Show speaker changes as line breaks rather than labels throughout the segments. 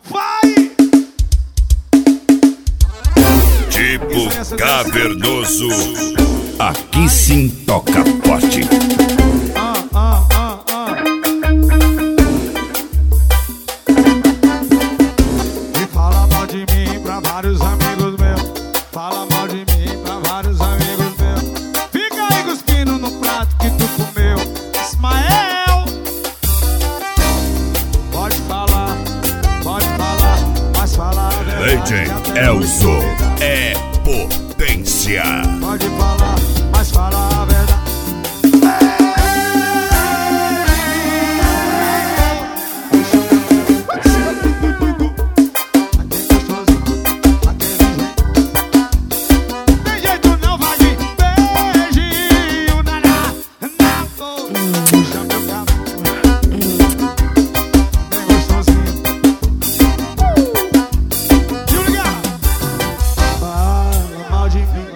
Vai!
Tipo cavernoso, aqui sim toca forte.
E fala mal de mim pra vários amigos meus. Fala mal de mim pra vários amigos meus. Fica aí cuspindo no prato que tu comeu. Ismael, pode falar, mas falar a verdade.
Legend Elzo é potência.
Pode falar, mas fala a verdade. Tem jeito não, vai de beijinho na boca. Puxa meu cabelo, bem gostosinho. Júlia, fala mal de mim.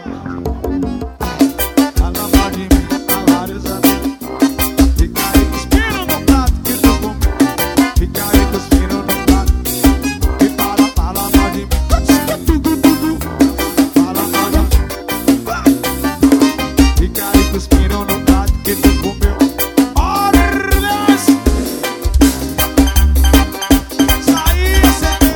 Fala mal de mim pra vários amigos. Fica aí cuspindo no prato que tu comeu. Fica aí cuspindo no prato. E fala mal de mim. Fala mal de mim. Fica aí cuspindo no prato que tu comeu. Ordens! Saí a CD.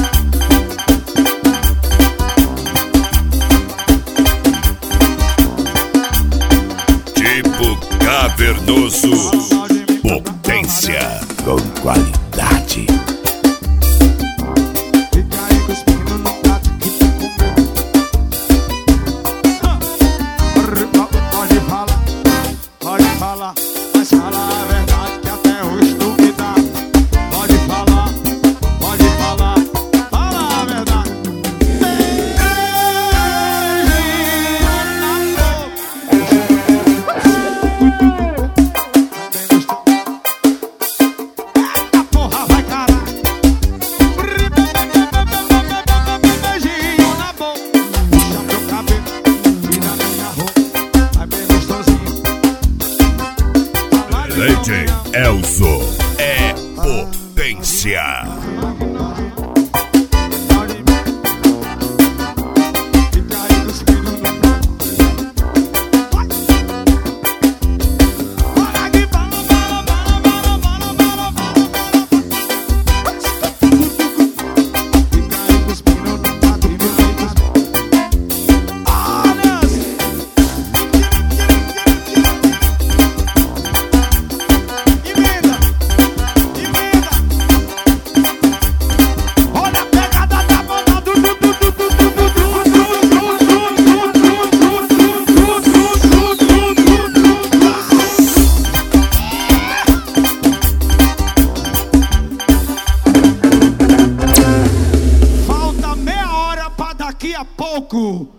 Tipo cavernoso,
Fala mal de mim.
potência com qualidade.
Fica aí cuspindo no prato que tu comeu. Pode falar, mas fala a verdade que até hoje tu me dá. Pode falar, fala a verdade. Eita porra, vai caralho. Beijinho na boca. Puxa meu cabelo, tira minha roupa. Vai bem gostosinho.
Legend Elzo é potência.
Fica aí cuspindo no prato. Vai aqui, bala. Fica aí cuspindo no prato e no leite. Olha! Emenda! Olha a pegada da banda do Falta meia hora pra daqui a pouco